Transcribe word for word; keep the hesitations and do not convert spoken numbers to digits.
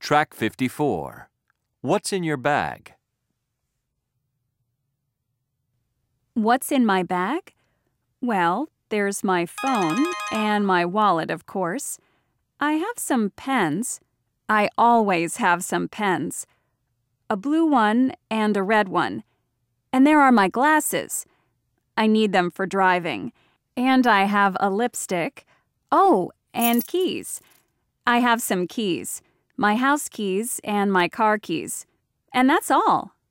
Track fifty-four. What's in your bag? What's in my bag? Well, there's my phone and my wallet, of course. I have some pens. I always have some pens. A blue one and a red one. And there are my glasses. I need them for driving. And I have a lipstick. Oh, and keys. I have some keys. My house keys and my car keys. And that's all.